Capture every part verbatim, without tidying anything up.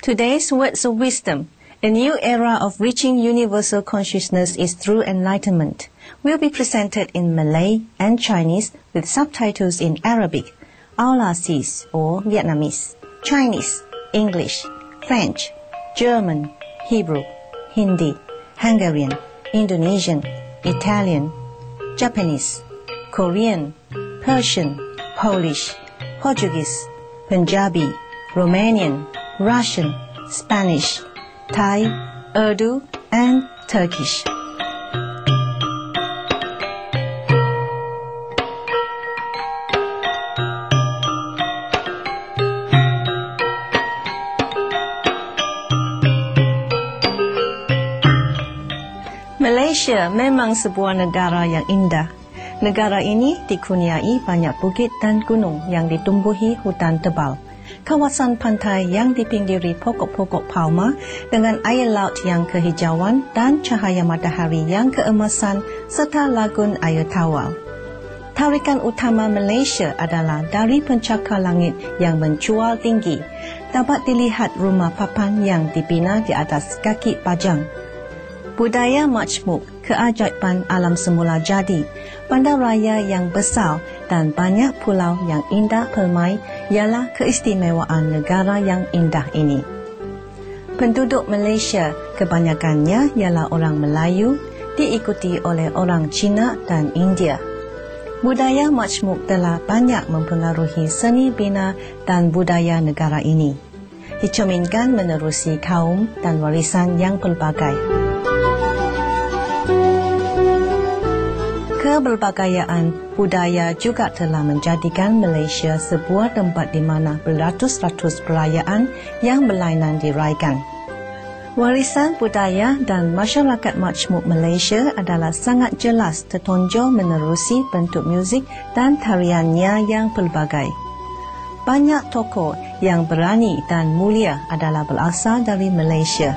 Today's words of wisdom. A new era of reaching universal consciousness is through enlightenment. Will be presented in Malay and Chinese with subtitles in Arabic, Aulasis or Vietnamese, Chinese, English, French, German, Hebrew, Hindi, Hungarian, Indonesian, Italian, Japanese, Korean, Persian, Polish, Portuguese, Punjabi, Romanian, Russian, Spanish, Thai, Urdu, and Turkish. Malaysia memang sebuah negara yang indah. Negara ini dikurniai banyak bukit dan gunung yang ditumbuhi hutan tebal. Kawasan pantai yang dipinggiri pokok-pokok palma dengan air laut yang kehijauan dan cahaya matahari yang keemasan serta lagun air tawar. Tarikan utama Malaysia adalah dari pencakar langit yang mencual tinggi. Dapat dilihat rumah papan yang dibina di atas kaki bajang. Budaya majmuk, keajaiban alam semula jadi, bandaraya yang besar dan banyak pulau yang indah permai ialah keistimewaan negara yang indah ini. Penduduk Malaysia kebanyakannya ialah orang Melayu, diikuti oleh orang Cina dan India. Budaya majmuk telah banyak mempengaruhi seni bina dan budaya negara ini. Dicerminkan menerusi kaum dan warisan yang pelbagai. Keberbagaian budaya juga telah menjadikan Malaysia sebuah tempat di mana beratus-ratus perayaan yang berlainan diraikan. Warisan budaya dan masyarakat majmuk Malaysia adalah sangat jelas tertonjol menerusi bentuk muzik dan tariannya yang pelbagai. Banyak tokoh yang berani dan mulia adalah berasal dari Malaysia.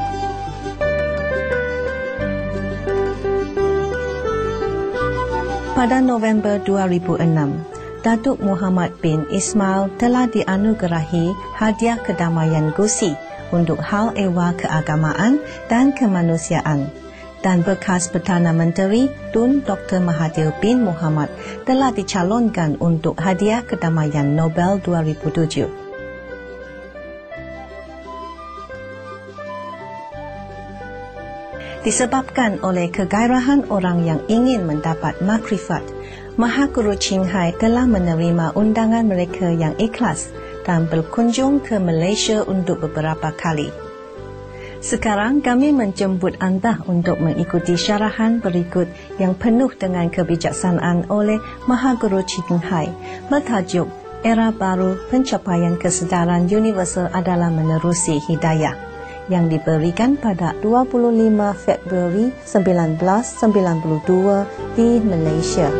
Pada November dua ribu enam, Datuk Muhammad bin Ismail telah dianugerahi hadiah kedamaian Gusi untuk hal ehwal keagamaan dan kemanusiaan, dan bekas Perdana Menteri Tun Doktor Mahathir bin Mohamad telah dicalonkan untuk hadiah kedamaian Nobel dua ribu tujuh. Disebabkan oleh kegairahan orang yang ingin mendapat makrifat, Mahaguru Ching Hai telah menerima undangan mereka yang ikhlas dan berkunjung ke Malaysia untuk beberapa kali. Sekarang kami menjemput anda untuk mengikuti syarahan berikut yang penuh dengan kebijaksanaan oleh Mahaguru Ching Hai bertajuk Era Baru Pencapaian Kesedaran Universal adalah Menerusi Hidayah, yang diberikan pada dua puluh lima Februari seribu sembilan ratus sembilan puluh dua di Malaysia.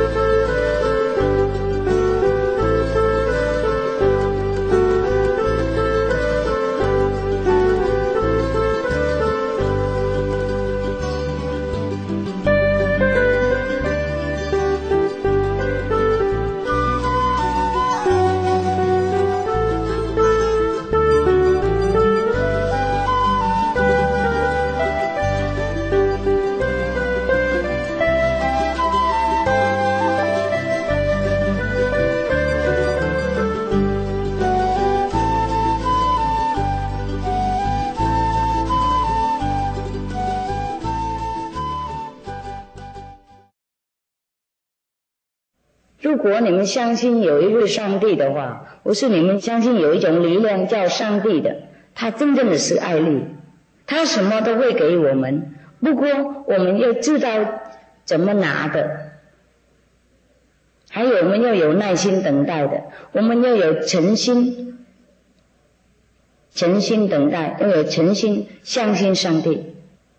如果你们相信有一位上帝的话，或是你们相信有一种力量叫上帝的，他真正的是爱力，他什么都会给我们，不过我们要知道怎么拿的，还有我们要有耐心等待的，我们要有诚心，诚心等待，要有诚心相信上帝。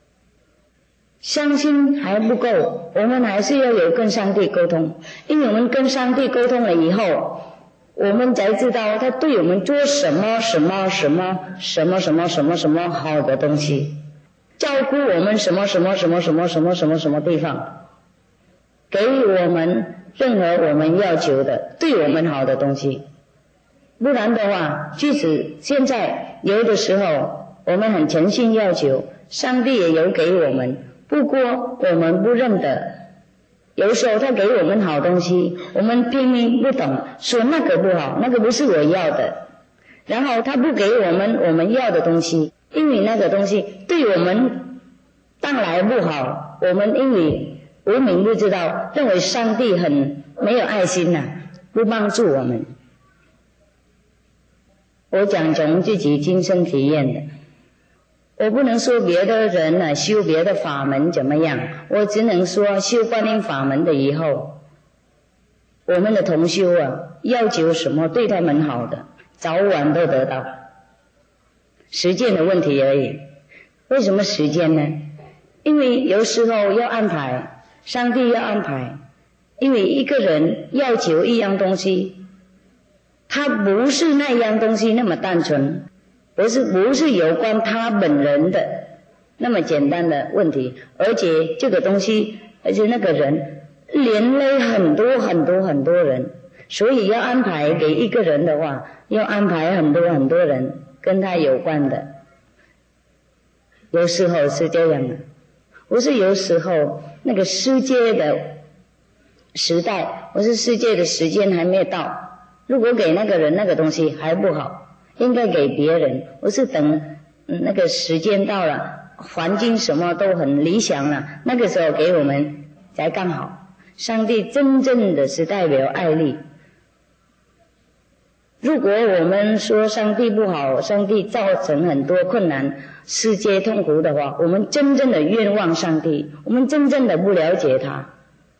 相信还不够，我们还是要有跟上帝沟通，因为我们跟上帝沟通了以后，我们才知道他对我们做什么什么什么什么什么什么什么好的东西，照顾我们什么什么什么什么什么什么什么地方，给我们任何我们要求的对我们好的东西。不然的话，即使现在有的时候我们很诚心要求，上帝也有给我们，不过我们不认得。有时候他给我们好东西，我们拼命不懂，说那个不好，那个不是我要的。然后他不给我们我们要的东西，因为那个东西对我们当来不好，我们因为无名不知道，认为上帝很没有爱心呐、啊，不帮助我们。我讲从自己亲身体验的，我不能说别的人呢、啊、修别的法门怎么样，我只能说修观音法门的以后，我们的同修啊，要求什么对他们好的，早晚都得到，时间的问题而已。为什么时间呢？因为有时候要安排，上帝要安排，因为一个人要求一样东西，他不是那样东西那么单纯，不是不是有关他本人的那么简单的问题，而且这个东西，而且那个人连累很多很多很多人，所以要安排给一个人的话，要安排很多很多人跟他有关的。有时候是这样的，不是有时候那个世界的时代，不是世界的时间还没到，如果给那个人那个东西还不好，应该给别人，不是等那个时间到了，环境什么都很理想了，那个时候给我们才刚好。上帝真正的是代表爱力。如果我们说上帝不好，上帝造成很多困难，世界痛苦的话，我们真正的冤枉上帝，我们真正的不了解他。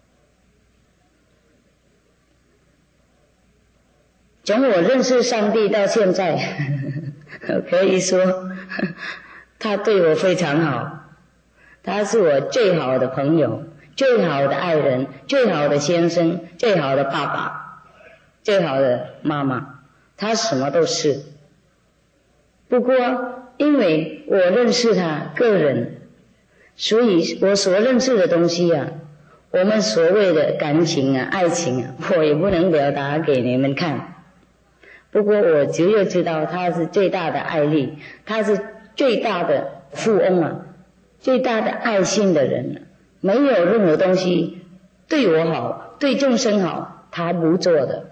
从我认识上帝到现在，可以说他对我非常好，他是我最好的朋友，最好的爱人，最好的先生，最好的爸爸，最好的妈妈，他什么都是。不过因为我认识他个人，所以我所认识的东西啊，我们所谓的感情啊爱情啊，我也不能表达给你们看。不过我只有知道他是最大的爱力，他是最大的富翁啊，最大的爱心的人啊，没有任何东西对我好，对众生好，他不做的。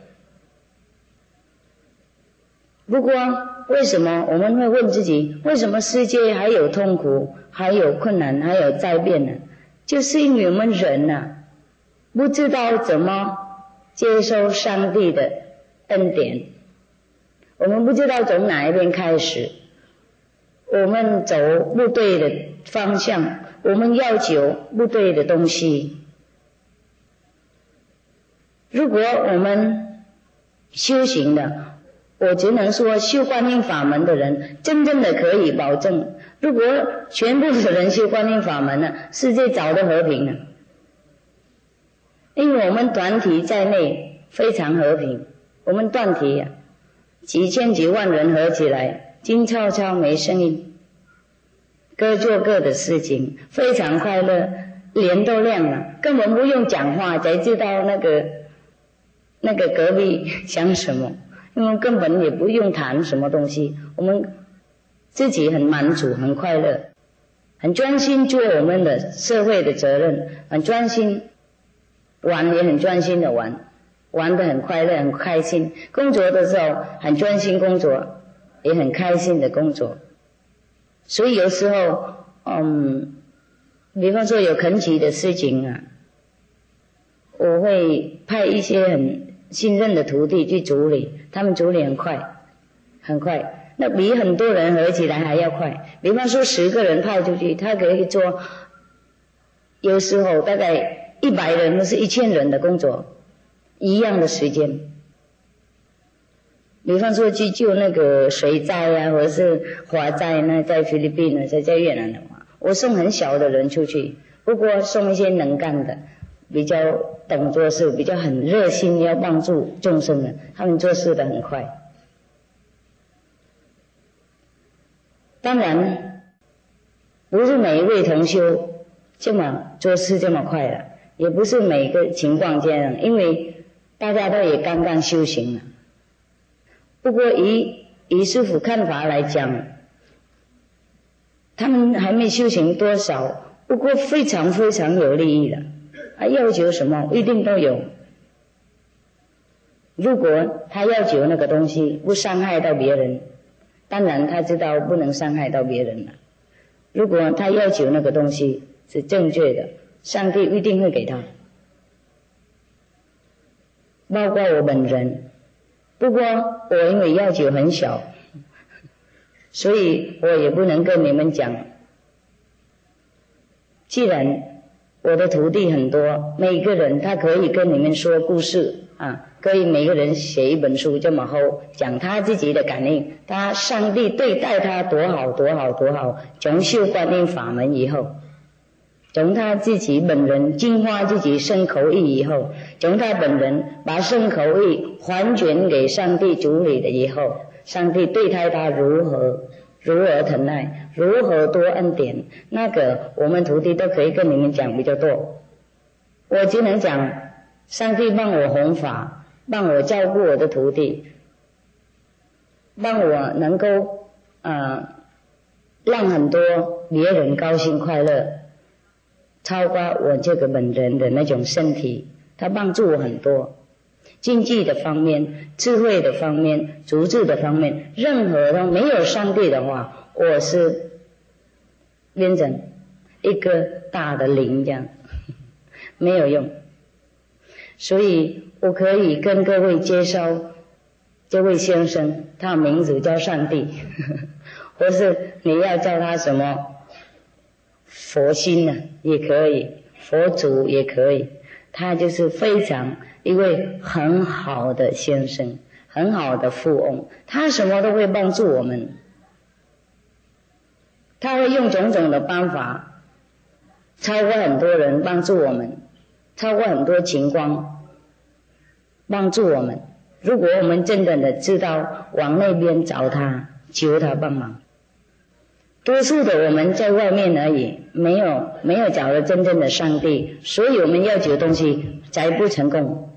不过为什么我们会问自己，为什么世界还有痛苦，还有困难，还有灾变呢？就是因为我们人啊，不知道怎么接受上帝的恩典，我们不知道从哪一边开始，我们走不对的方向，我们要求不对的东西。如果我们修行的，我只能说修观音法门的人真正的可以保证，如果全部的人修观音法门呢，世界早就和平了。因为我们团体在内非常和平，我们团体啊几千几万人合起来，静悄悄没声音，各做各的事情，非常快乐，脸都亮了，根本不用讲话才知道那个那个隔壁想什么，因为根本也不用谈什么东西，我们自己很满足很快乐，很专心做我们的社会的责任，很专心玩，也很专心的玩，玩得很快乐很开心，工作的时候很专心工作，也很开心的工作。所以有时候嗯，比方说有恳请的事情啊，我会派一些很信任的徒弟去处理，他们处理很快很快，那比很多人合起来还要快。比方说十个人派出去，他可以做有时候大概一百人或是一千人的工作，一样的时间。比方说去救那个水灾啊，或者是火灾呢，在菲律宾呢，在在越南的话，我送很小的人出去，不过送一些能干的，比较懂做事，比较很热心要帮助众生的，他们做事的很快。当然不是每一位同修这么做事这么快了，也不是每个情况这样，因为大家都也刚刚修行了。不过以以师父看法来讲，他们还没修行多少，不过非常非常有利益了。他要求什么一定都有。如果他要求那个东西不伤害到别人，当然他知道不能伤害到别人了。如果他要求那个东西是正确的，上帝一定会给他。包括我本人，不过我因为要求很小，所以我也不能跟你们讲。既然我的徒弟很多，每一个人他可以跟你们说故事啊，可以每个人写一本书这么厚，讲他自己的感应，他上帝对待他多好多好多好。从修观音法门以后，从他自己本人净化自己身口意以后，从他本人把身口意还权给上帝主理了以后，上帝对待他如何如何疼爱，如何多恩典，那个我们徒弟都可以跟你们讲比较多。我只能讲上帝帮我弘法，帮我照顾我的徒弟，帮我能够呃让很多别人高兴快乐，超过我这个本人的那种身体，他帮助我很多。经济的方面，智慧的方面，足智的方面，任何都没有上帝的话，我是变成一个大的零这样，没有用。所以我可以跟各位介绍这位先生，他名字叫上帝，或是你要叫他什么佛心啊也可以，佛祖也可以，他就是非常一位很好的先生，很好的富翁，他什么都会帮助我们，他会用种种的办法超过很多人帮助我们，超过很多情况帮助我们。如果我们真正的知道往那边找他，求他帮忙，多数的我们在外面而已，没有没有找到真正的上帝，所以我们要求的东西才不成功。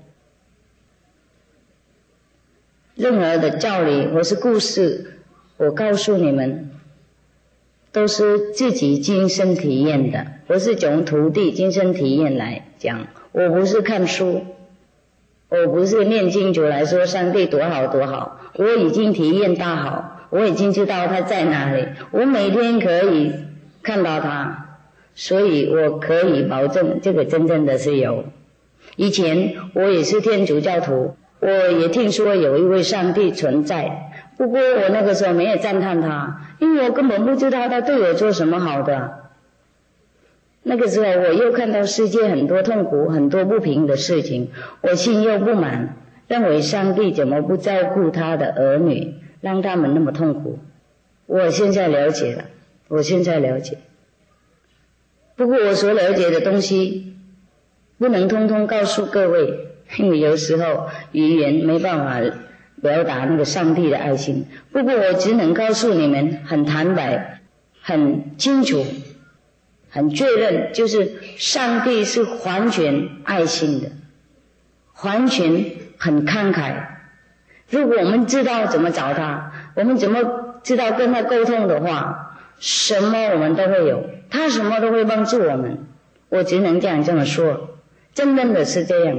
任何的教理或是故事，我告诉你们都是自己亲身体验的，不是从徒弟亲身体验来讲。我不是看书，我不是念经出来说上帝多好多好，我已经体验大好，我已经知道他在哪里，我每天可以看到他，所以我可以保证这个真正的是有。以前我也是天主教徒，我也听说有一位上帝存在，不过我那个时候没有赞叹他，因为我根本不知道他对我做什么好的。那个时候我又看到世界很多痛苦，很多不平的事情，我心又不满，认为上帝怎么不照顾他的儿女，让他们那么痛苦。我现在了解了，我现在了解。不过我所了解的东西不能通通告诉各位，因为有时候语言没办法表达那个上帝的爱心。不过我只能告诉你们很坦白，很清楚，很确认，就是上帝是完全爱心的，完全很慷慨。如果我们知道怎么找他，我们怎么知道跟他沟通的话，什么我们都会有，他什么都会帮助我们。我只能这样这么说，真正的是这样。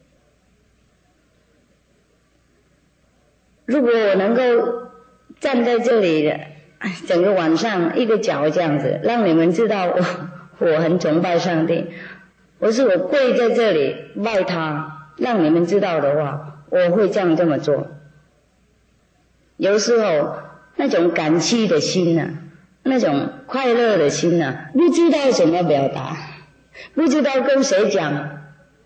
如果我能够站在这里的整个晚上一个脚这样子，让你们知道我我很崇拜上帝，我是我跪在这里拜他，让你们知道的话，我会这样这么做。有时候那种感激的心啊，那种快乐的心啊，不知道怎么表达，不知道跟谁讲。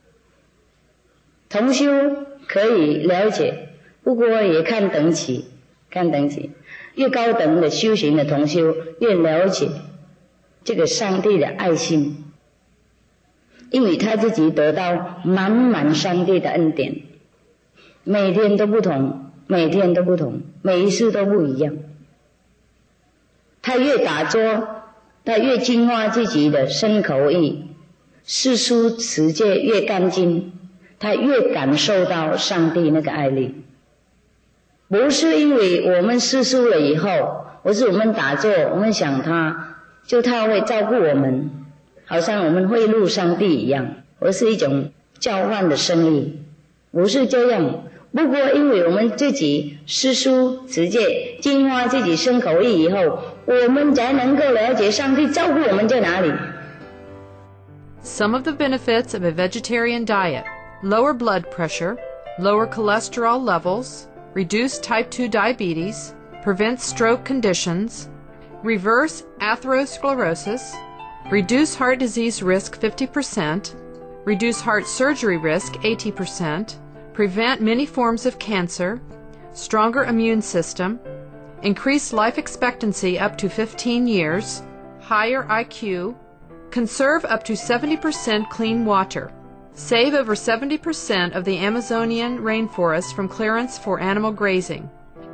同修可以了解，不过也看等级，看等级，越高等的修行的同修越了解这个上帝的爱心，因为他自己得到满满上帝的恩典，每天都不同，每天都不同，每一次都不一样。他越打坐，他越净化自己的身口意，世俗世界越干净，他越感受到上帝那个爱力。 不是因为我们施术了以后，而是我们打坐，我们想他，就他会照顾我们，好像我们贿赂上帝一样，而是一种交换的生意，不是这样。不过因为我们自己施术持戒，净化自己身口意以后，我们才能够了解上帝照顾我们在哪里。 Some of the benefits of a vegetarian diet: lower blood pressure, lower cholesterol levels, reduce type two diabetes, prevent stroke conditions, reverse atherosclerosis, reduce heart disease risk fifty percent, reduce heart surgery risk eighty percent, prevent many forms of cancer, stronger immune system, increase life expectancy up to fifteen years, higher I Q, conserve up to seventy percent clean water, save over seventy percent of the Amazonian rainforest from clearance for animal grazing.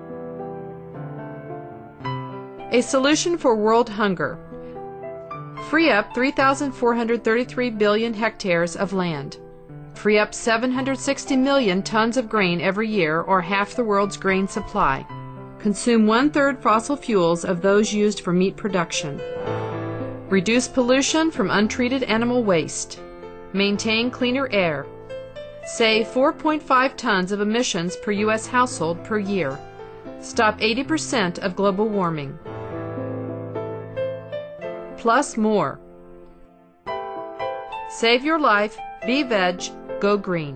A solution for world hunger: free up three thousand four hundred thirty-three billion hectares of land. Free up seven hundred sixty million tons of grain every year, or half the world's grain supply. Consume one-third fossil fuels of those used for meat production. Reduce pollution from untreated animal waste. Maintain cleaner air. Save four point five tons of emissions per U S household per year. Stop eighty percent of global warming. Plus more. Save your life, be veg, go green.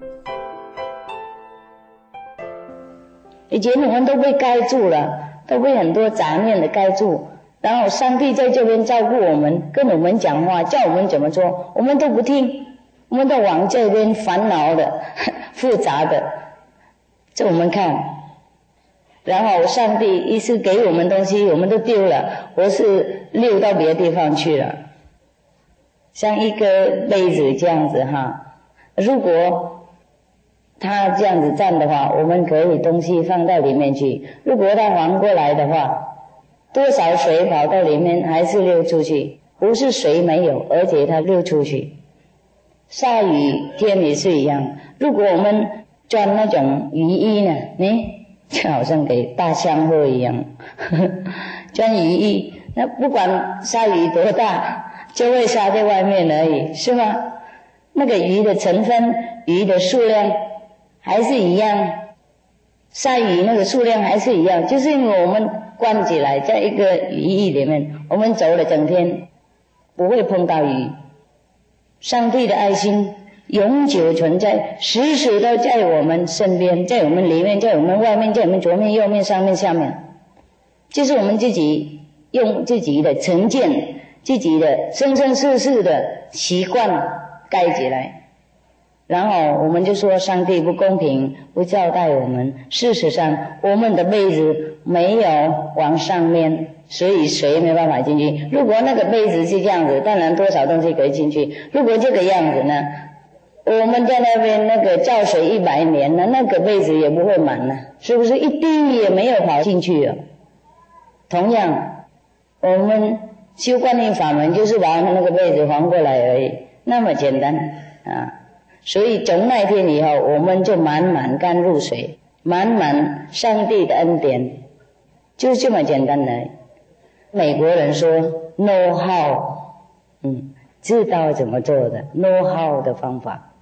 以前我们都被盖住了，都被很多杂念的盖住，然后上帝在这边照顾我们，跟我们讲话，叫我们怎么做，我们都不听，我们都往这边烦恼的复杂的，这我们看，然后上帝一次给我们东西我们都丢了，或是溜到别的地方去了，像一个杯子这样子哈，如果他这样子站的话，我们可以东西放到里面去，如果他反过来的话，多少水跑到里面还是溜出去，不是水没有，而且它溜出去。下雨天也是一样，如果我们穿那种雨衣呢，你就好像给大香喝一样呵呵，穿雨衣，那不管下雨多大，就会下在外面而已，是吗？那个鱼的成分，鱼的数量还是一样，下雨那个数量还是一样，就是因为我们关起来在一个雨衣里面，我们走了整天不会碰到雨。上帝的爱心永久存在，时时都在我们身边，在我们里面，在我们外面，在我们左面右面上面下面，就是我们自己用自己的成见，自己的生生世世的习惯盖起来，然后我们就说上帝不公平，不交代我们。事实上我们的杯子没有往上面，所以水没办法进去。如果那个杯子是这样子，当然多少东西可以进去，如果这个样子呢，我们在那边那个造水一百年了，那个杯子也不会满了，是不是？一滴也没有跑进去了。同样我们修观音法门就是把那个杯子还过来而已，那么简单啊！所以从那天以后，我们就满满甘露水，满满上帝的恩典，就这么简单的。美国人说 know how， 嗯，知道怎么做的 know how 的方法。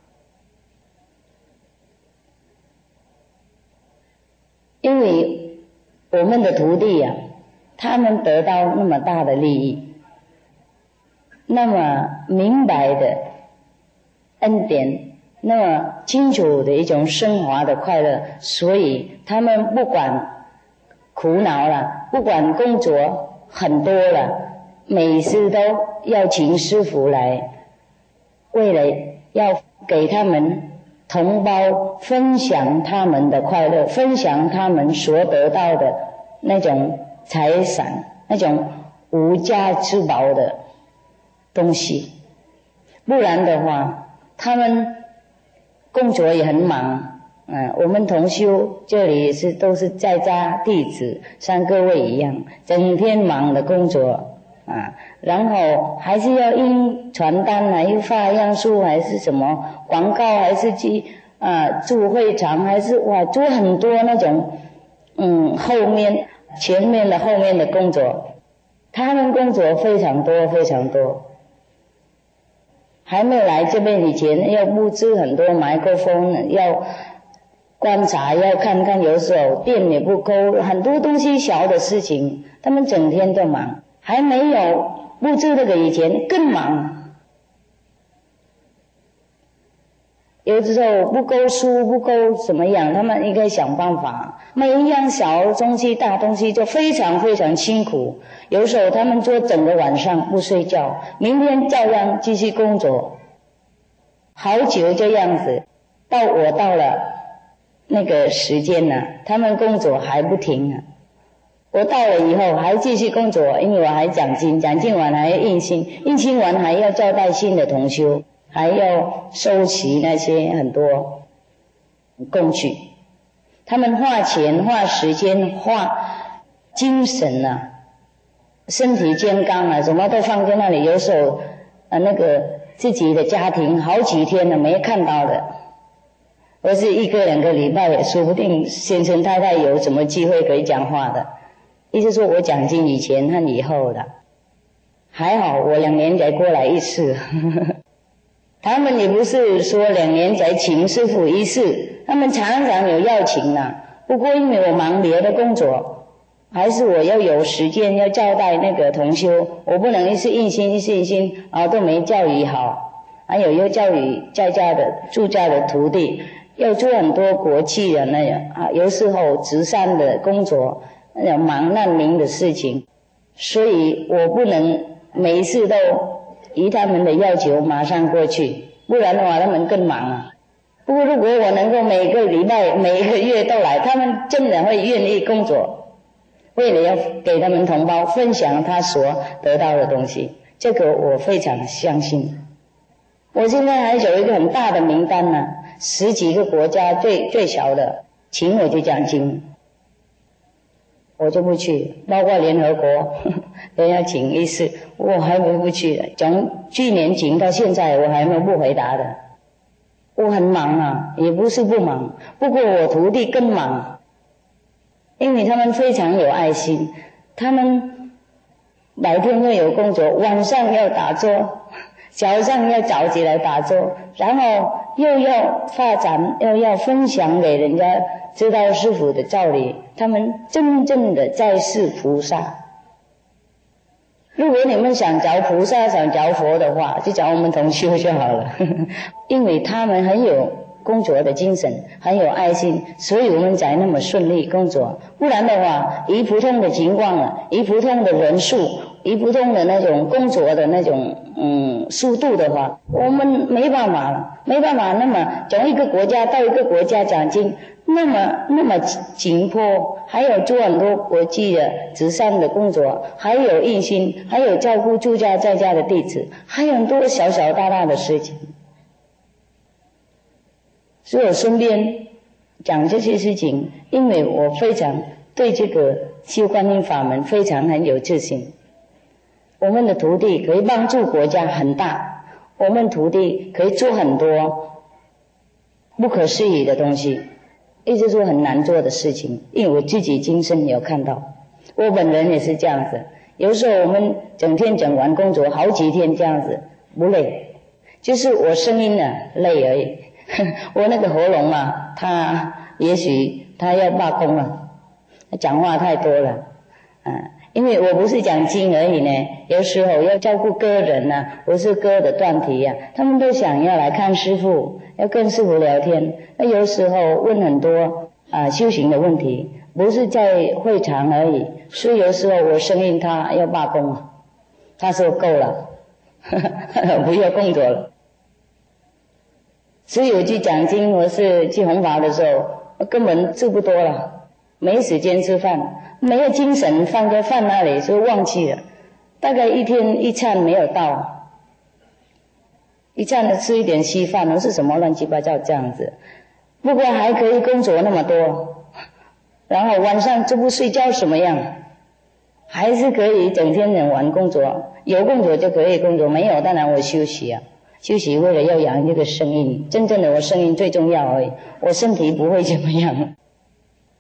因为我们的徒弟啊，他们得到那么大的利益，那么明白的恩典，那么清楚的一种升华的快乐，所以他们不管苦恼了，不管工作很多了，每次都要请师父来，为了要给他们同胞分享他们的快乐，分享他们所得到的那种财产，那种无价之宝的东西。不然的话，他们工作也很忙，嗯，我们同修这里也是都是在家弟子，像各位一样，整天忙的工作啊，然后还是要印传单啊，又发样书还是什么广告，还是去啊住会场，还是哇做很多那种嗯后面前面的后面的工作，他们工作非常多非常多。还没有来这边以前，要布置很多麦克风，要观察，要看看，有时候电也不够，很多东西小的事情，他们整天都忙。还没有布置那个以前更忙。有的时候不够书不够怎么样，他们应该想办法。每一样小东西大东西就非常非常辛苦，有时候他们做整个晚上不睡觉，明天照样继续工作，好久这样子。到我到了那个时间呢、啊，他们工作还不停啊。我到了以后还继续工作，因为我还奖金，奖金完还要印薪，印薪完还要招待新的同修，还要收齐那些很多工具。他们花钱花时间花精神啊，身体健康啊，什么都放在那里。有时候啊，那个自己的家庭好几天了没看到的，我是一个两个礼拜也说不定先生太太有什么机会可以讲话的。意思说我奖金以前和以后的，还好我两年才过来一次他们也不是说两年才请师父一次，他们常常有邀请啊。不过因为我忙别的工作，还是我要有时间要交代那个同修，我不能一次印心一次印心，然后都没教育好。还有要教育在家的住家的徒弟，要做很多国际的那样啊，有时候慈善的工作，那种忙难民的事情，所以我不能每一次都依他们的要求马上过去，不然的话他们更忙啊。不过如果我能够每个礼拜每一个月都来，他们真的会愿意工作，为了要给他们同胞分享他所得到的东西，这个我非常相信。我现在还有一个很大的名单呢、啊，十几个国家最最小的请我去讲经，我就不去，包括联合国都要请一次，我还没不去的。从去年请到现在，我还没有不回答的。我很忙啊，也不是不忙，不过我徒弟更忙，因为他们非常有爱心，他们白天要有工作，晚上要打坐，早上要早起来打坐，然后又要发展，又要分享给人家知道师父的道理，他们真正的在世菩萨。如果你们想找菩萨想找佛的话，就找我们同修就好了因为他们很有工作的精神，很有爱心，所以我们才那么顺利工作。不然的话，以普通的情况啊，以普通的人数，以普通的那种工作的那种嗯速度的话，我们没办法了，没办法那么从一个国家到一个国家讲经，那么那么紧迫，还有做很多国际的慈善的工作，还有印心，还有照顾住家在家的弟子，还有很多小小大大的事情。所以我顺便讲这些事情，因为我非常对这个修观音法门非常很有自信。我们的徒弟可以帮助国家很大，我们徒弟可以做很多不可思议的东西，一直说很难做的事情，因为我自己亲身有看到，我本人也是这样子。有时候我们整天整完工作好几天这样子不累，就是我声音啊累而已我那个喉咙啊，他也许他要罢工了，他讲话太多了啊，因为我不是讲经而已呢，有时候要照顾歌人啊，我是歌的段题啊，他们都想要来看师父，要跟师父聊天，那有时候问很多啊修行的问题，不是在会场而已，所以有时候我声音他要罢工了，他说够了不要工作了。所以我去讲经或是去弘法的时候，我根本吃不多了，没时间吃饭，没有精神放在饭那里，就忘记了。大概一天一餐没有到，一餐吃一点稀饭，或是什么乱七八糟这样子。不过还可以工作那么多，然后晚上就不睡觉什么样，还是可以整天整晚工作，有工作就可以工作，没有当然我休息啊。休息为了要养这个声音，真正的我声音最重要而已，我身体不会怎么样。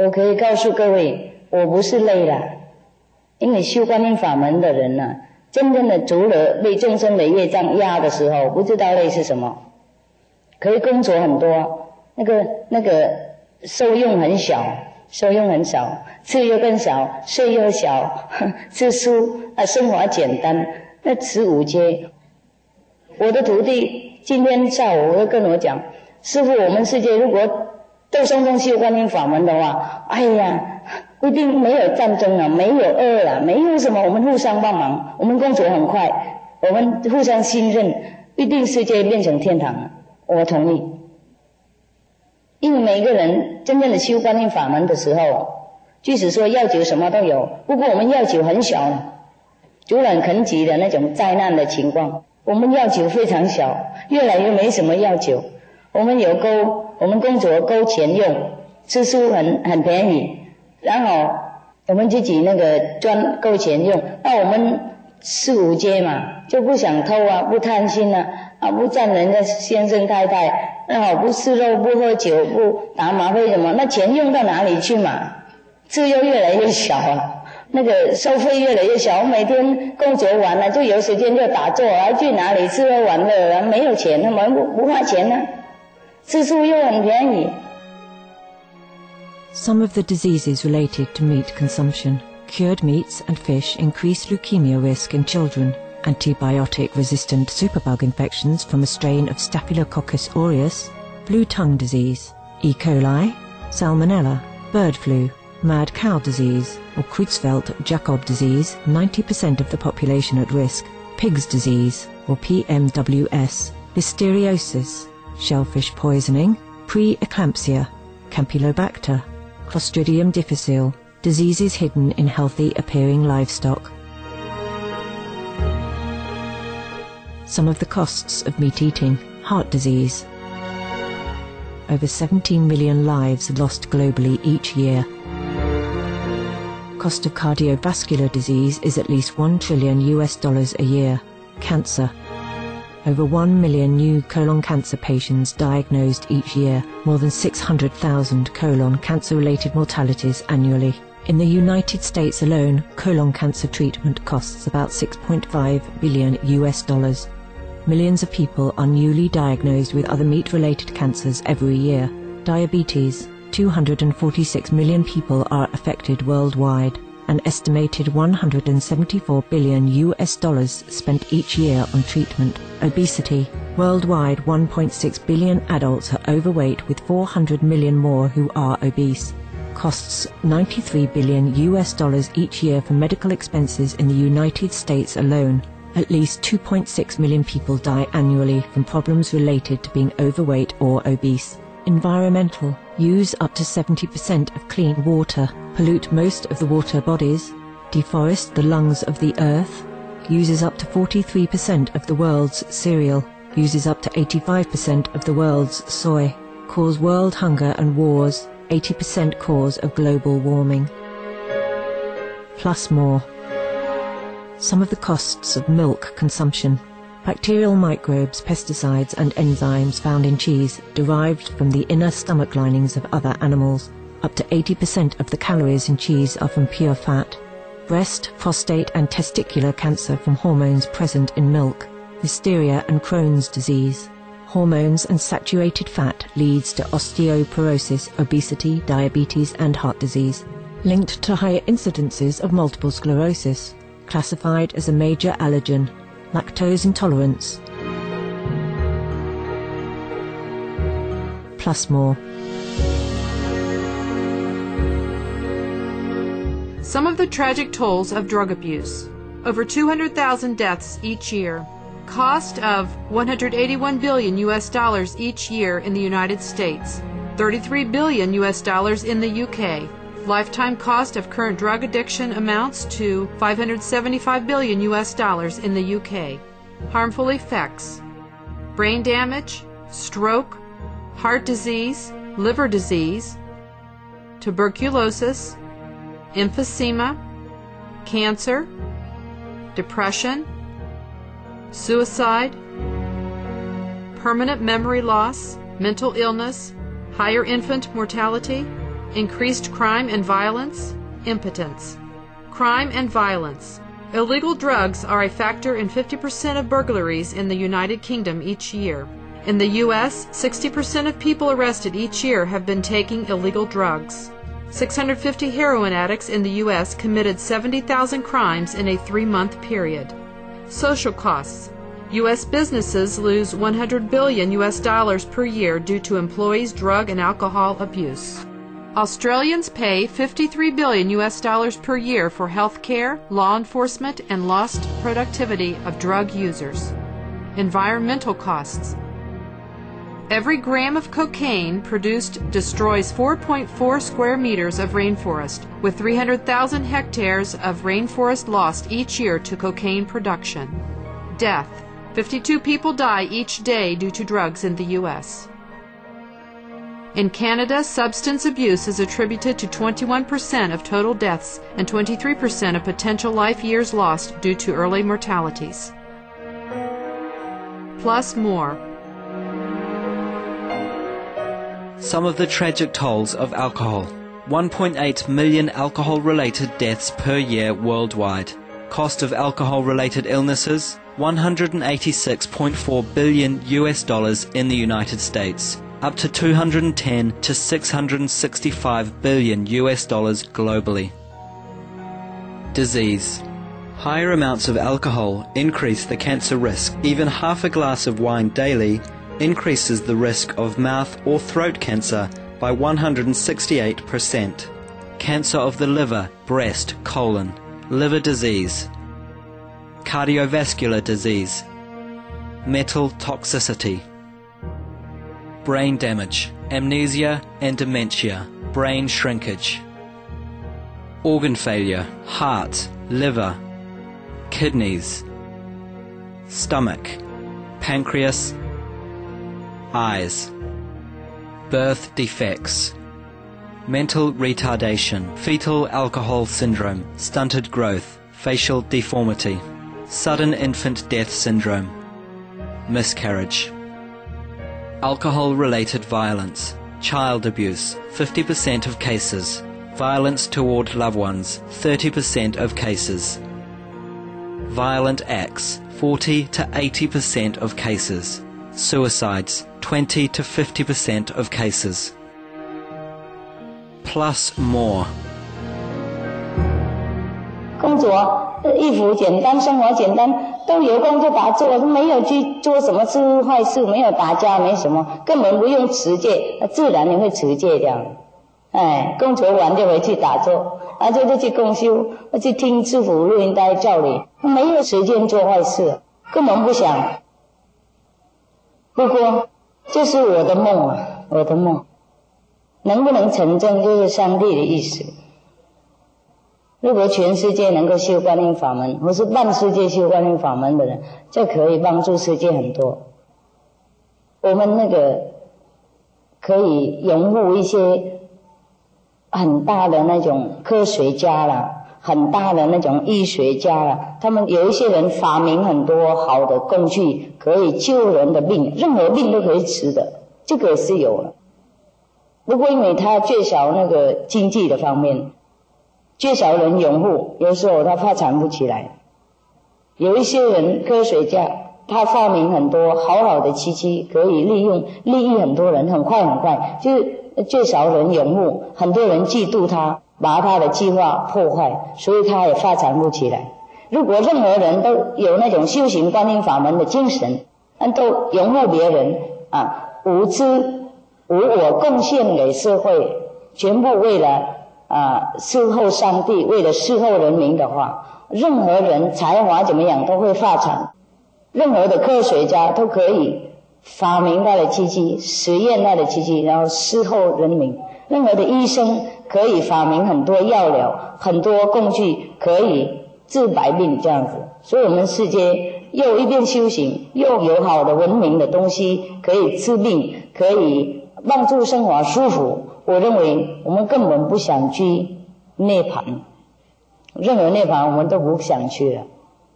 我可以告诉各位，我不是累了，因为修观音法门的人呢、啊，真正的除了被众生的业障压的时候，不知道累是什么，可以工作很多，那个那个受用很小，受用很少，吃又更少，睡又小，吃素啊，生活简单，那持五戒。我的徒弟今天下午会跟我讲，师父，我们世界如果都生中修观音法门的话，哎呀，一定没有战争啊，没有恶啊，没有什么，我们互相帮忙，我们工作很快，我们互相信任，一定世界变成天堂啊！我同意。因为每一个人真正的修观音法门的时候，即使说要求什么都有，不过我们要求很小呢，除了很恳急的那种灾难的情况，我们要求非常小，越来越没什么要求。我们有够，我们工作够钱用，吃素很很便宜，然后我们自己那个赚够钱用，那我们四五戒嘛，就不想偷啊，不贪心啊，啊不占人家先生太太，然后不吃肉，不喝酒，不打吗啡什么，那钱用到哪里去嘛？自由越来越小啊，那个收费越来越小，我每天工作完了就有时间就打坐啊，去哪里吃喝玩乐啊？没有钱，那么不不花钱呢、啊？吃素又很便宜。 Some of the diseases related to meat consumption. Cured meats and fish increase leukemia risk in children. Antibiotic-resistant superbug infections from a strain of Staphylococcus aureus, blue tongue disease, E. coli, salmonella, bird flu, mad cow disease, or Creutzfeldt-Jakob disease, ninety percent of the population at risk, pig's disease, or P M W S, listeriosis, shellfish poisoning, pre-eclampsia, Campylobacter, Clostridium difficile, diseases hidden in healthy-appearing livestock. Some of the costs of meat eating: heart disease. Over seventeen million lives lost globally each year. Cost of cardiovascular disease is at least one trillion U S dollars a year. Cancer. Over one million new colon cancer patients diagnosed each year, more than six hundred thousand colon cancer-related mortalities annually. In the United States alone, colon cancer treatment costs about six point five billion U S dollars. Millions of people are newly diagnosed with other meat-related cancers every year. Diabetes. two hundred forty-six million people are affected worldwide. An estimated one hundred seventy-four billion U S dollars spent each year on treatment. Obesity. Worldwide, one point six billion adults are overweight, with four hundred million more who are obese. Costs ninety-three billion U S dollars each year for medical expenses in the United States alone. At least two point six million people die annually from problems related to being overweight or obese. Environmental. Use up to seventy percent of clean water. Pollute most of the water bodies. Deforest the lungs of the earth. Uses up to forty-three percent of the world's cereal. Uses up to eighty-five percent of the world's soy. Cause world hunger and wars. eighty percent cause of global warming. Plus more. Some of the costs of milk consumption. Bacterial microbes, pesticides and enzymes found in cheese derived from the inner stomach linings of other animals. Up to eighty percent of the calories in cheese are from pure fat. Breast, prostate and testicular cancer from hormones present in milk. Listeria and Crohn's disease. Hormones and saturated fat leads to osteoporosis, obesity, diabetes and heart disease. Linked to higher incidences of multiple sclerosis. Classified as a major allergen. Lactose intolerance. Plus more. Some of the tragic tolls of drug abuse. Over two hundred thousand deaths each year. Cost of one hundred eighty-one billion U S dollars each year in the United States. thirty-three billion U S dollars in the U K. Lifetime cost of current drug addiction amounts to five hundred seventy-five billion U S dollars in the U K. Harmful effects: brain damage, stroke, heart disease, liver disease, tuberculosis, emphysema, cancer, depression, suicide, permanent memory loss, mental illness, higher infant mortality, Increased crime and violence, impotence. Crime and violence. Illegal drugs are a factor in fifty percent of burglaries in the United Kingdom each year. In the U S, sixty percent of people arrested each year have been taking illegal drugs. six hundred fifty heroin addicts in the U S committed seventy thousand crimes in a three-month period. Social costs. U S businesses lose one hundred billion U S dollars per year due to employees' drug and alcohol abuse. Australians pay fifty-three billion U S dollars per year for health care, law enforcement, and lost productivity of drug users. Environmental costs. Every gram of cocaine produced destroys four point four square meters of rainforest, with three hundred thousand hectares of rainforest lost each year to cocaine production. Death. fifty-two people die each day due to drugs in the U S. In Canada, substance abuse is attributed to twenty-one percent of total deaths and twenty-three percent of potential life years lost due to early mortalities. Plus more. Some of the tragic tolls of alcohol. one point eight million alcohol-related deaths per year worldwide. Cost of alcohol-related illnesses, one hundred eighty-six point four billion U S dollars in the United States, up to two hundred ten to six hundred sixty-five billion U S dollars globally. Disease. Higher amounts of alcohol increase the cancer risk. Even half a glass of wine daily increases the risk of mouth or throat cancer by one hundred sixty-eight percent. Cancer of the liver, breast, colon, liver disease, cardiovascular disease, metal toxicity, brain damage, amnesia and dementia, brain shrinkage, organ failure, heart, liver, kidneys, stomach, pancreas, eyes, birth defects, mental retardation, fetal alcohol syndrome, stunted growth, facial deformity, sudden infant death syndrome, miscarriage. Alcohol-related violence, child abuse, fifty percent of cases, violence toward loved ones, thirty percent of cases, violent acts, forty to eighty percent of cases, suicides, twenty to fifty percent of cases. Plus more. 工作衣服简单，生活简单，都有空就打坐，没有去做什么事坏事，没有打架，没什么，根本不用持戒，自然你会持戒这样。哎，工作完就回去打坐，啊，就就去共修，去听师父录音带教理，没有时间做坏事，根本不想。不过，这是我的梦啊，我的梦，能不能成真，就是上帝的意思。如果全世界能够修观音法门，或是半世界修观音法门的人，这可以帮助世界很多。我们那个可以拥护一些很大的那种科学家啦，很大的那种医学家啦，他们有一些人发明很多好的工具，可以救人的病，任何病都可以治的，这个是有了。不过因为他缺少那个经济的方面，缺少人拥护，有时候他发展不起来。有一些人科学家，他发明很多好好的机器，可以利用利益很多人，很快很快，就是缺少人拥护，很多人嫉妒他，把他的计划破坏，所以他也发展不起来。如果任何人都有那种修行观音法门的精神，都拥护别人啊，无知无我，贡献给社会，全部为了啊，侍候上帝，为了侍候人民的话，任何人才华怎么样都会发展，任何的科学家都可以发明他的机器，实验他的机器，然后侍候人民。任何的医生可以发明很多药疗，很多工具可以治百病这样子。所以我们世界又一边修行，又有好的文明的东西可以治病，可以帮助生活舒服。我认为我们根本不想去涅槃，任何涅槃我们都不想去了。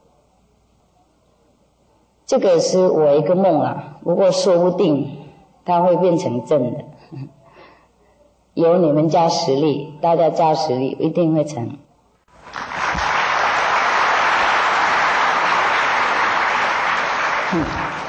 这个是我一个梦啊，不过说不定它会变成真的。 有你们加实力，大家加实力一定会成。 嗯、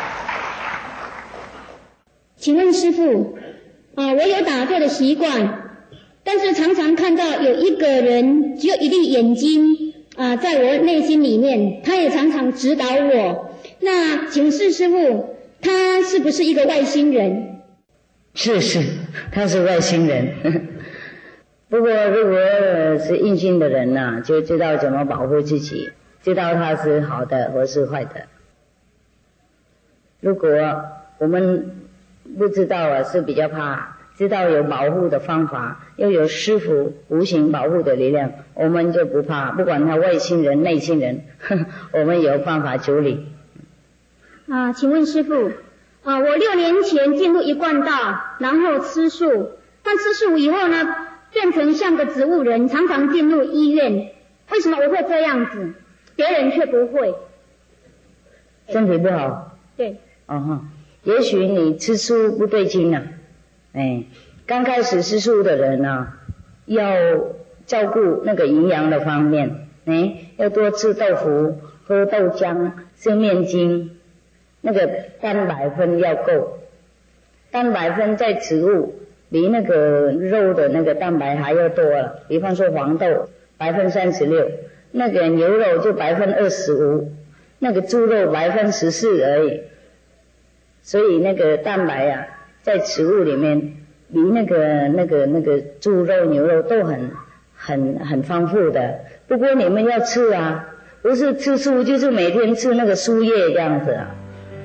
请问师父，啊，我有打坐的习惯，但是常常看到有一个人只有一粒眼睛啊，在我内心里面，他也常常指导我。那请示师父，他是不是一个外星人？ 是是，他是外星人。不过如果是硬心的人呢、啊，就知道怎么保护自己，知道他是好的或是坏的。如果我们不知道啊，是比较怕，知道有保护的方法，又有师父无形保护的力量，我们就不怕，不管他外星人内星人，呵呵，我们有办法处理。 啊，请问师父，啊，我六年前进入一贯道，然后吃素，但吃素以后呢，变成像个植物人，常常进入医院。为什么我会这样子，别人却不会？ 身体不好。 对。 哦哈，也许你吃素不对劲啊。哎，刚开始吃素的人啊，要照顾那个营养的方面，哎，要多吃豆腐，喝豆浆，吃面筋。那个蛋白分要够，蛋白分在植物比那个肉的那个蛋白还要多了。比方说黄豆百分三十六，那个牛肉就百分二十五，那个猪肉百分十四而已。所以那个蛋白啊，在植物里面比那个那个那个猪肉牛肉都很很很丰富的。不过你们要吃啊，不是吃素就是每天吃那个树叶这样子啊。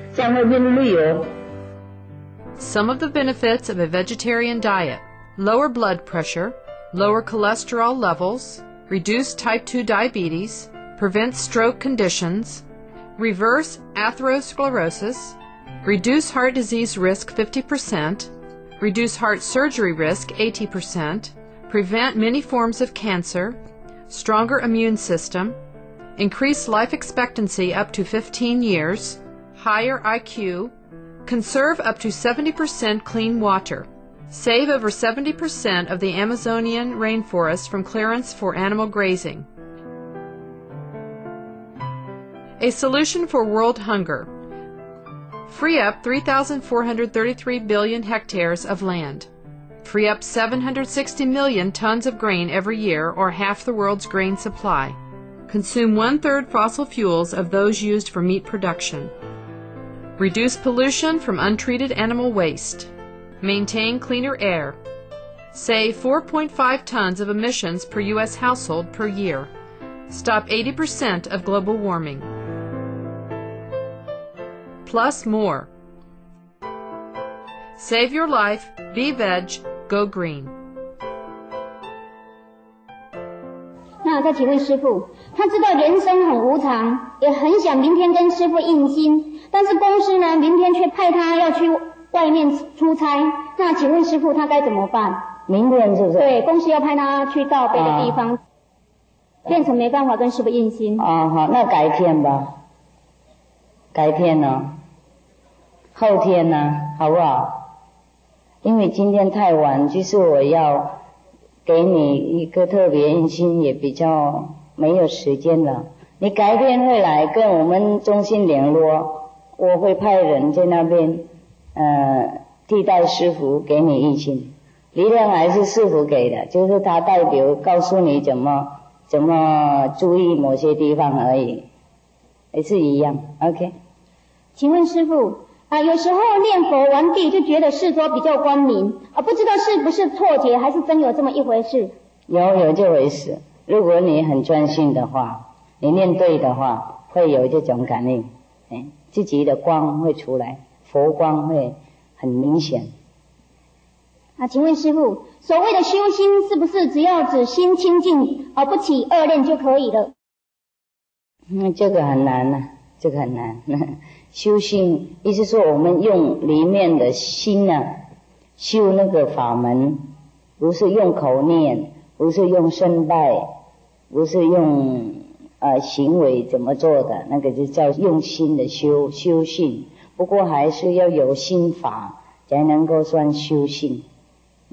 Some of the benefits of a vegetarian diet: lower blood pressure, lower cholesterol levels, reduce type two diabetes, prevent stroke conditions, reverse atherosclerosis, reduce heart disease risk fifty percent, reduce heart surgery risk eighty percent, prevent many forms of cancer, stronger immune system, increase life expectancy up to fifteen years, higher I Q, conserve up to seventy percent clean water, save over seventy percent of the Amazonian rainforest from clearance for animal grazing. A solution for world hunger: free up three thousand four hundred thirty-three billion hectares of land, free up seven hundred sixty million tons of grain every year, or half the world's grain supply, consume one-third fossil fuels of those used for meat production, reduce pollution from untreated animal waste, maintain cleaner air, save four point five tons of emissions per U S household per year, stop eighty percent of global warming. Plus more. Save your life, be veg, go green. 那再请问师父，他知道人生很无常，也很想明天跟师父印心，但是公司呢，明天却派他要去外面出差。那请问师父，他该怎么办？ 明天是不是？ 对，公司要派他去到别的地方，啊、变成没办法跟师父印心。 啊，好，那改天吧，改天呢，后天呢，好不好？因为今天太晚，就是我要给你一个特别印心，也比较没有时间了。你改天会来跟我们中心联络，我会派人在那边呃替代师父给你印心。力量还是师父给的，就是他代表告诉你怎么怎么注意某些地方而已，也是一样。 OK。 请问师父啊，有时候念佛完毕就觉得四周比较光明啊，不知道是不是错觉，还是真有这么一回事？ 有有这回事。如果你很专心的话，你念对的话，会有这种感应，哎，自己的光会出来，佛光会很明显。 啊，请问师父，所谓的修心是不是只要指心清净而不起恶念就可以了？ 嗯，这个很难啊，这个很难。修心意思说我们用里面的心啊修那个法门，不是用口念，不是用声拜，不是用呃行为怎么做的，那个就叫用心的修修性。不过还是要有心法才能够算修性。嗯，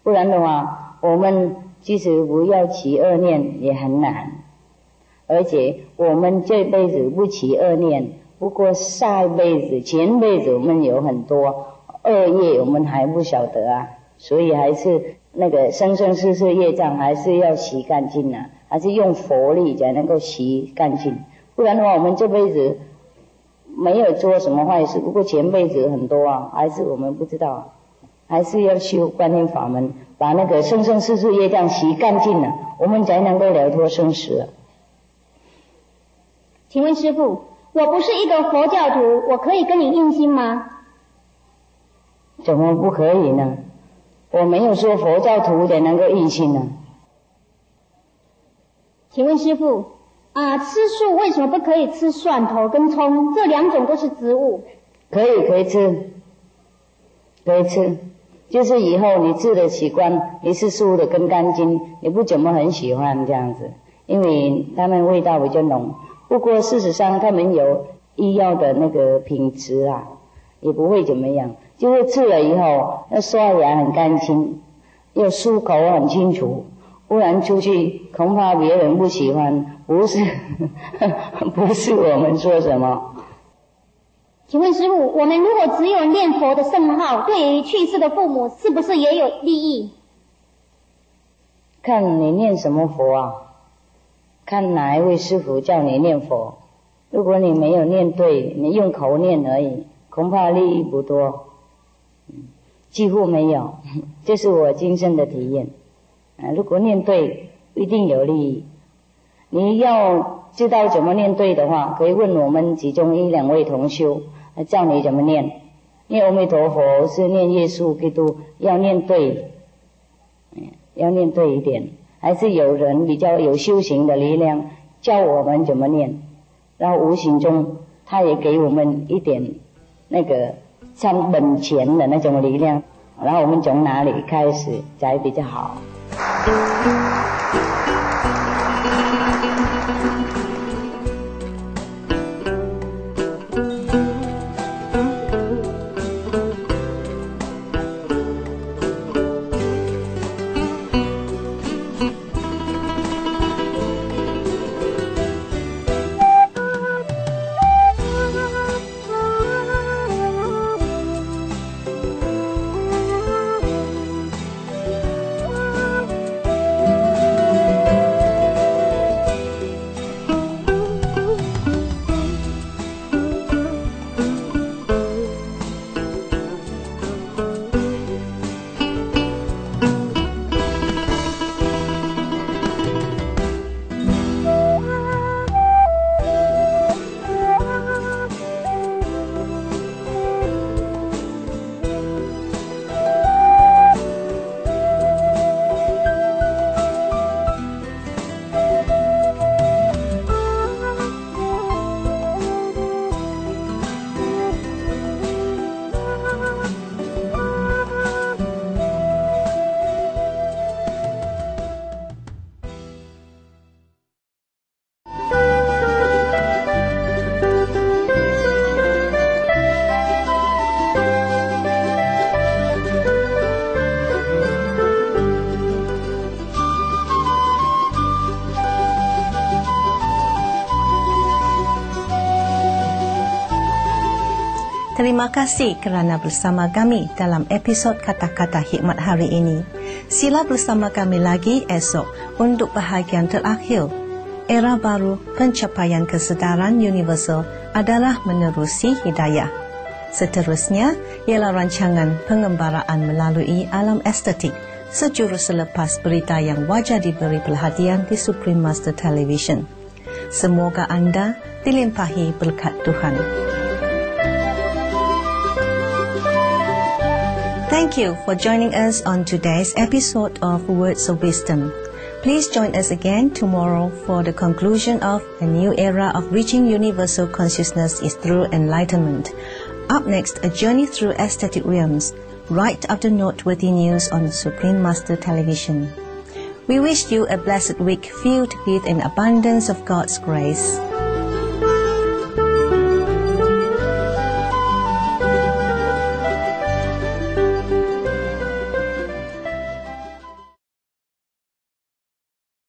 不然的话，我们即使不要起恶念也很难。而且我们这辈子不起恶念，不过下一辈子、前辈子我们有很多恶业，我们还不晓得啊。所以还是那个生生世世业障还是要洗干净啊，还是用佛力才能够洗干净。不然的话，我们这辈子没有做什么坏事，不过前辈子很多啊，还是我们不知道，还是要修观音法门，把那个生生世世业障洗干净了，我们才能够了脱生死啊。 请问师父，我不是一个佛教徒，我可以跟你印心吗？ 怎么不可以呢？我没有说佛教徒才能够印心呢。 请问师父，啊，吃素为什么不可以吃蒜头跟葱？这两种都是植物。 可以，可以吃，可以吃。就是以后你吃的习惯，你是素的更干净，你不怎么很喜欢这样子，因为它们味道比较浓。不过事实上他们有医药的那个品质啊，也不会怎么样。就是吃了以后要刷牙很干净，要漱口很清楚，不然出去恐怕别人不喜欢，不是不是我们说什么。 请问师父，我们如果只有念佛的圣号，对于去世的父母是不是也有利益？ 看你念什么佛啊，看哪一位师父叫你念佛。如果你没有念对，你用口念而已，恐怕利益不多，几乎没有。这是我今生的体验。啊，如果念对，一定有利益。你要知道怎么念对的话，可以问我们其中一两位同修，教你怎么念。念阿弥陀佛是念耶稣基督，要念对，要念对一点。还是有人比较有修行的力量教我们怎么念，然后无形中他也给我们一点那个像本钱的那种力量，然后我们从哪里开始才比较好。 Terima kasih kerana bersama kami dalam episod Kata-Kata Hikmat hari ini. Sila bersama kami lagi esok untuk bahagian terakhir. Era baru pencapaian kesedaran universal adalah menerusi hidayah. Seterusnya ialah rancangan pengembaraan melalui alam estetik sejurus selepas berita yang wajar diberi perhatian di Supreme Master Television. Semoga anda dilimpahi berkat Tuhan. Thank you for joining us on today's episode of Words of Wisdom. Please join us again tomorrow for the conclusion of a new era of reaching universal consciousness is through enlightenment. Up next, a journey through aesthetic realms, right after noteworthy news on Supreme Master Television. We wish you a blessed week filled with an abundance of God's grace.